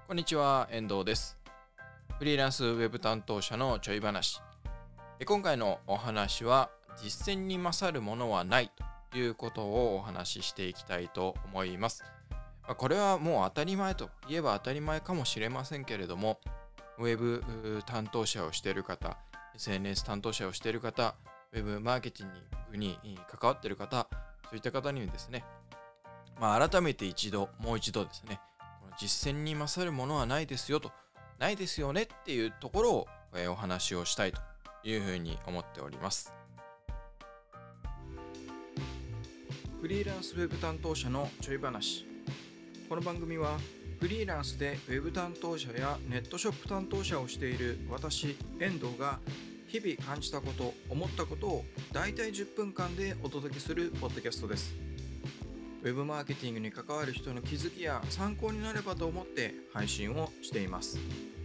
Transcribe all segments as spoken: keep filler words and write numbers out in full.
こんにちは、遠藤です。フリーランスウェブ担当者のちょい話。今回のお話は、実践に勝るものはないということをお話ししていきたいと思います。これはもう当たり前といえば当たり前かもしれませんけれども、ウェブ担当者をしている方、エスエヌエス 担当者をしている方、ウェブマーケティングに関わっている方、そういった方にですね、まあ、改めて一度、もう一度ですね、実践に勝るものはないですよと、ないですよねっていうところを、えー、お話をしたいというふうに思っております。フリーランスウェブ担当者のちょい話。この番組はフリーランスでウェブ担当者やネットショップ担当者をしている私、遠藤が日々感じたこと、思ったことをだいたいじゅっぷんかんでお届けするポッドキャストです。ウェブマーケティングに関わる人の気づきや参考になればと思って配信をしています。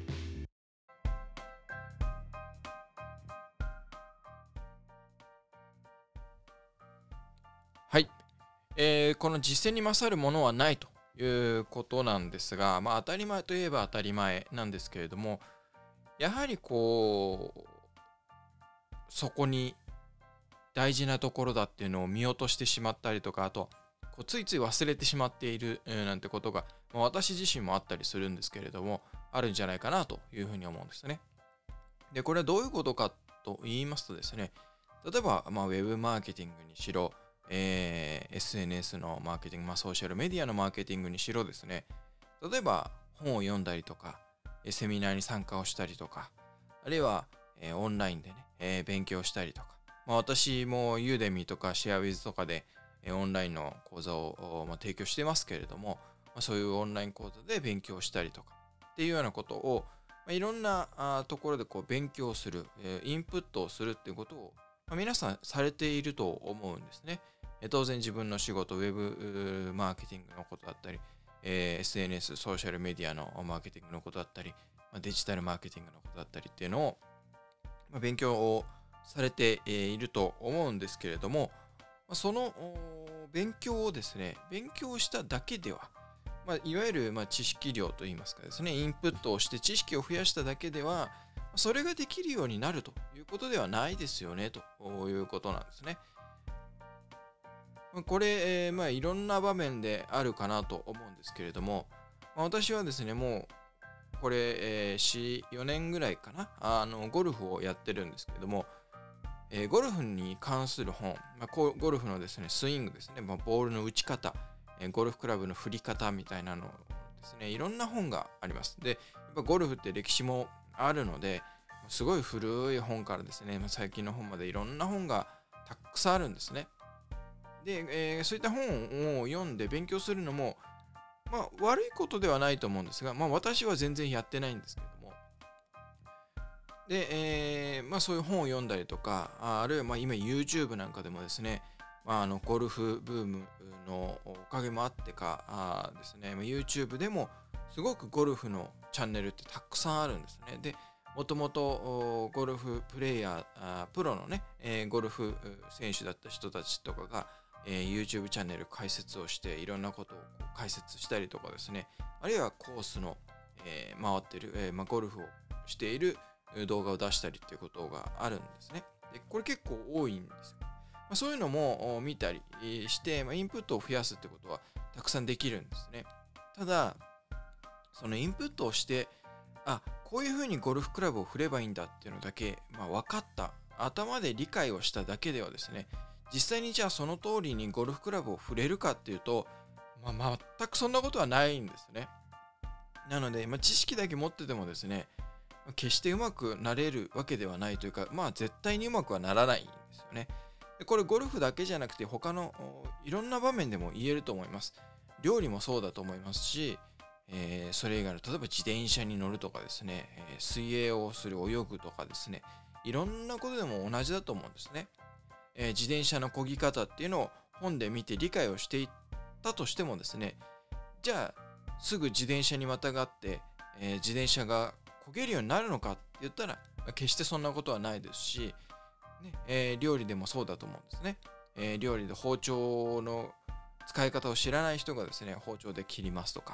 はい、えー、この実践に勝るものはないということなんですが、まあ、当たり前といえば当たり前なんですけれども、やはりこうそこに大事なところだっていうのを見落としてしまったりとか、あとこうついつい忘れてしまっている、えー、なんてことが、まあ、私自身もあったりするんですけれども、あるんじゃないかなというふうに思うんですね。で、これはどういうことかと言いますとですね、例えば、まあ、ウェブマーケティングにしろ、えー、エスエヌエス のマーケティング、まあ、ソーシャルメディアのマーケティングにしろですね、例えば本を読んだりとか、セミナーに参加をしたりとか、あるいは、えー、オンラインでね、えー、勉強したりとか、まあ、私もユーデミーとかシェアウィズとかでオンラインの講座を、まあ、提供してますけれども、まあ、そういうオンライン講座で勉強したりとかっていうようなことを、まあ、いろんなあところでこう勉強する、えー、インプットをするっていうことを、まあ、皆さんされていると思うんですね。えー、当然自分の仕事、ウェブマーケティングのことだったり、えー、エスエヌエス、ソーシャルメディアのマーケティングのことだったり、まあ、デジタルマーケティングのことだったりっていうのを、まあ、勉強をされていると思うんですけれども、その勉強をですね、勉強しただけでは、まあ、いわゆるまあ知識量といいますかですね、インプットをして知識を増やしただけでは、それができるようになるということではないですよね、ということなんですね。これ、えー、まあいろんな場面であるかなと思うんですけれども、まあ、私はですね、もうこれ、えー、よねんぐらいかな、あのゴルフをやってるんですけれども、えー、ゴルフに関する本、まあ、こうゴルフのですね、スイングですね、まあ、ボールの打ち方、えー、ゴルフクラブの振り方みたいなのですね、いろんな本があります。で、やっぱゴルフって歴史もあるので、すごい古い本からですね、まあ、最近の本までいろんな本がたくさんあるんですね。で、えー、そういった本を読んで勉強するのも、まあ、悪いことではないと思うんですが、まあ、私は全然やってないんですけども、で、えーまあ、そういう本を読んだりとか、あ、あるいはまあ今 YouTube なんかでもですね、まあ、あのゴルフブームのおかげもあってかあですね、まあ、YouTube でもすごくゴルフのチャンネルってたくさんあるんですね。で、もともとゴルフプレイヤー、あプロのね、えーゴルフ選手だった人たちとかが、えー YouTube チャンネル解説をしていろんなことをこう解説したりとかですね、あるいはコースの、えー回っている、えーまあ、ゴルフをしている動画を出したりっていうことがあるんですね。で、これ結構多いんですよ。まあ、そういうのも見たりして、まあ、インプットを増やすってことはたくさんできるんですね。ただ、そのインプットをして、あ、こういうふうにゴルフクラブを振ればいいんだっていうのだけ、まあ、分かった、頭で理解をしただけではですね、実際にじゃあその通りにゴルフクラブを振れるかっていうと、まあ、全くそんなことはないんですね。なので、まあ、知識だけ持っててもですね、決してうまくなれるわけではないというか、まあ絶対にうまくはならないんですよね。で、これゴルフだけじゃなくて他のいろんな場面でも言えると思います。料理もそうだと思いますし、えーそれ以外の例えば自転車に乗るとかですね、えー水泳をする、泳ぐとかですね、いろんなことでも同じだと思うんですね。えー自転車の漕ぎ方っていうのを本で見て理解をしていったとしてもですね、じゃあすぐ自転車にまたがって、えー自転車が焦げるようになるのかって言ったら、決してそんなことはないですし、ねえー料理でもそうだと思うんですね。えー料理で包丁の使い方を知らない人がですね、包丁で切りますとか、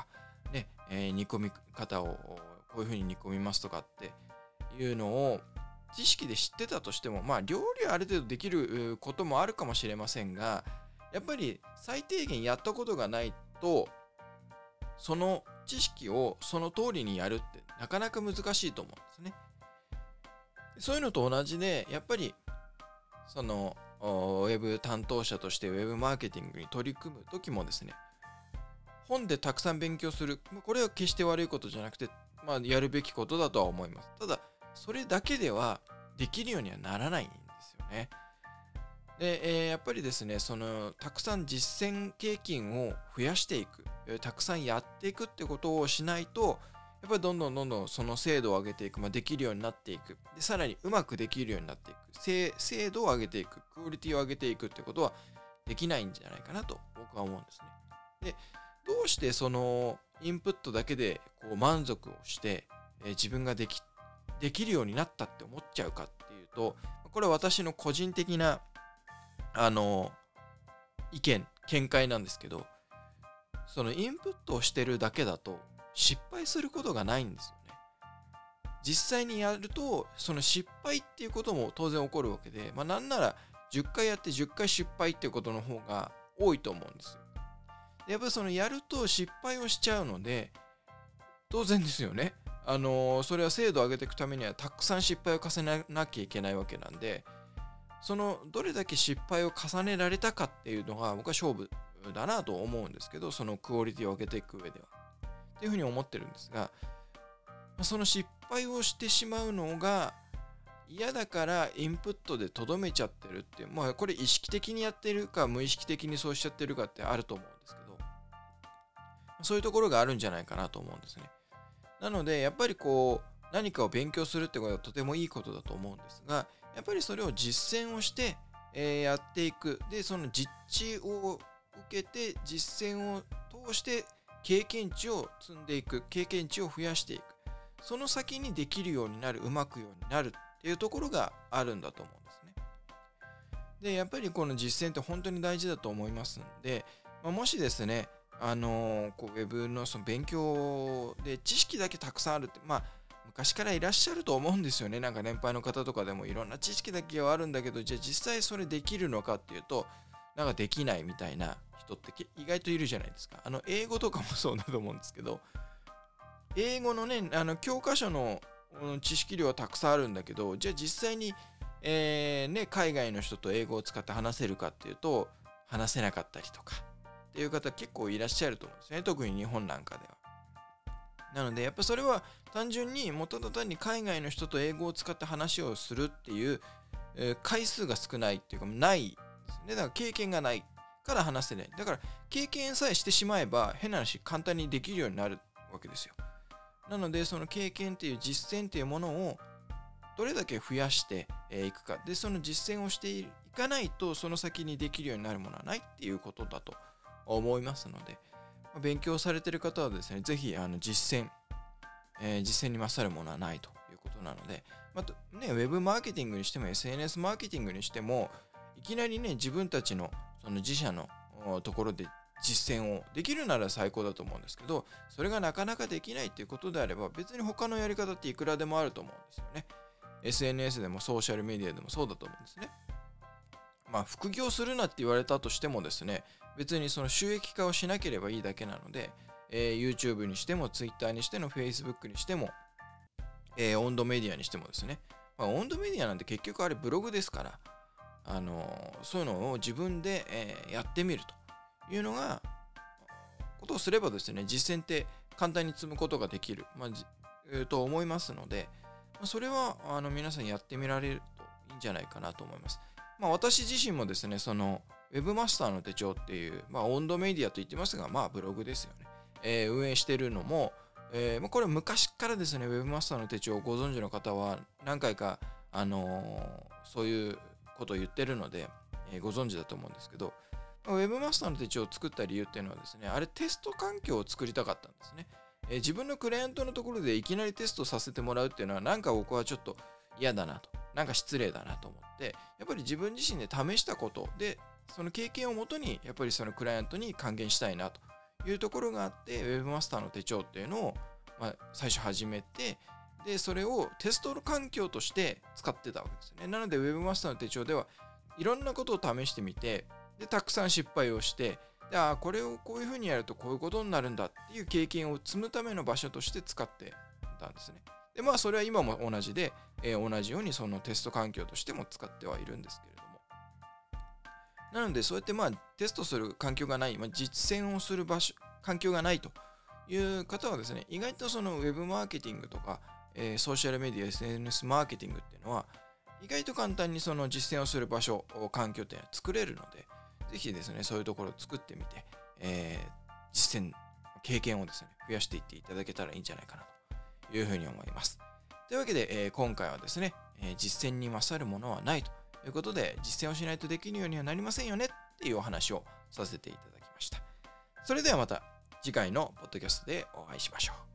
ね、えー煮込み方をこういう風に煮込みますとかっていうのを知識で知ってたとしても、まあ料理はある程度できるうこともあるかもしれませんが、やっぱり最低限やったことがないと、その知識をその通りにやるってなかなか難しいと思うんですね。そういうのと同じで、やっぱりそのおウェブ担当者としてウェブマーケティングに取り組む時もですね、本でたくさん勉強する、まあこれは決して悪いことじゃなくて、まあ、やるべきことだとは思います。ただ、それだけではできるようにはならないんですよね。で、えーやっぱりですね、そのたくさん実践経験を増やしていく、えーたくさんやっていくってことをしないと、やっぱりどんどんどんどんその精度を上げていく、まあ、できるようになっていく、でさらにうまくできるようになっていく、精精度を上げていく、クオリティを上げていくってことはできないんじゃないかなと僕は思うんですね。で、どうしてそのインプットだけでこう満足をして、えー自分ができできるようになったって思っちゃうかっていうと、これは私の個人的なあの意見見解なんですけど、そのインプットをしてるだけだと失敗することがないんですよね。実際にやるとその失敗っていうことも当然起こるわけで、まあなんならじゅっかいやってじゅっかい失敗っていうことの方が多いと思うんですよ。でやっぱりそのやると失敗をしちゃうので、当然ですよね。あのーそれは精度を上げていくためにはたくさん失敗を重ねなきゃいけないわけなんで、そのどれだけ失敗を重ねられたかっていうのが僕は勝負だなと思うんですけど、そのクオリティを上げていく上ではっていうふうに思ってるんですが、まあその失敗をしてしまうのが嫌だからインプットでとどめちゃってるっていう、まあこれ意識的にやってるか無意識的にそうしちゃってるかってあると思うんですけど、そういうところがあるんじゃないかなと思うんですね。なのでやっぱりこう何かを勉強するってことはとてもいいことだと思うんですが、やっぱりそれを実践をして、えーやっていく。で、その実地を受けて実践を通して経験値を積んでいく、経験値を増やしていく。その先にできるようになる、うまくようになるっていうところがあるんだと思うんですね。で、やっぱりこの実践って本当に大事だと思いますので、まあ、もしですね、あのーこうウェブのその勉強で知識だけたくさんあるって、まあ、昔からいらっしゃると思うんですよね。なんか年配の方とかでもいろんな知識だけはあるんだけど、じゃあ実際それできるのかっていうと、なんかできないみたいな人ってけ意外といるじゃないですか。あの、英語とかもそうだと思うんですけど、英語のね、あの教科書のうん知識量はたくさんあるんだけど、じゃあ実際に、えーね、海外の人と英語を使って話せるかっていうと、話せなかったりとかっていう方結構いらっしゃると思うんですね。特に日本なんかでは。なので、やっぱそれは単純に、もうただ単に海外の人と英語を使って話をするっていう、えー回数が少ないっていうか、ないですね。だから経験がないから話せない。だから経験さえしてしまえば、変な話、簡単にできるようになるわけですよ。なので、その経験っていう実践っていうものをどれだけ増やしていくか。で、その実践をしていかないと、その先にできるようになるものはないっていうことだと思いますので、勉強されている方はですね、ぜひあの実践、えー実践に勝るものはないということなので、またね、ウェブマーケティングにしても エスエヌエス マーケティングにしても、いきなりね、自分たちのその自社のおところで実践をできるなら最高だと思うんですけど、それがなかなかできないっていうことであれば、別に他のやり方っていくらでもあると思うんですよね。エスエヌエス でもソーシャルメディアでもそうだと思うんですね。まあ、副業するなって言われたとしてもですね、別にその収益化をしなければいいだけなので、えー YouTube にしても Twitter にしても Facebook にしても、えーオンドメディアにしてもですね、まあ、オンドメディアなんて結局あれブログですから、あのーそういうのを自分で、えーやってみるというのが、ことをすればですね、実践って簡単に積むことができる、まあじえーと思いますので、まあそれはあの皆さんやってみられるといいんじゃないかなと思います。まあ、私自身もですね、そのウェブマスターの手帳っていう、まあ、オンドメディアと言ってますが、まあブログですよね。えー運営しているのも、えーまあ、これ昔からですね、ウェブマスターの手帳をご存知の方は何回か、あのーそういうことを言ってるので、えーご存知だと思うんですけど、まあウェブマスターの手帳を作った理由っていうのはですね、あれテスト環境を作りたかったんですね。えー自分のクライアントのところでいきなりテストさせてもらうっていうのは、なんか僕はちょっと嫌だなと、なんか失礼だなと思って、やっぱり自分自身で試したことで、その経験をもとに、やっぱりそのクライアントに還元したいなというところがあって、Webmasterの手帳っていうのを、まあ、最初始めて、で、それをテスト環境として使ってたわけですね。なので Webmasterの手帳ではいろんなことを試してみて、で、たくさん失敗をして、で、ああ、これをこういうふうにやるとこういうことになるんだっていう経験を積むための場所として使ってたんですね。で、まあ、それは今も同じで、えー同じようにそのテスト環境としても使ってはいるんですけれども。なので、そうやってまあ、テストする環境がない、まあ、実践をする場所、環境がないという方はですね、意外とそのウェブマーケティングとか、えーソーシャルメディア、エスエヌエス マーケティングっていうのは、意外と簡単にその実践をする場所、環境っていうのは作れるので、ぜひですね、そういうところを作ってみて、えー実践、経験をですね、増やしていっていただけたらいいんじゃないかなというふうに思います。というわけで、えー今回はですね、えー実践に勝るものはないということで、実践をしないとできるようにはなりませんよねっていうお話をさせていただきました。それではまた次回のポッドキャストでお会いしましょう。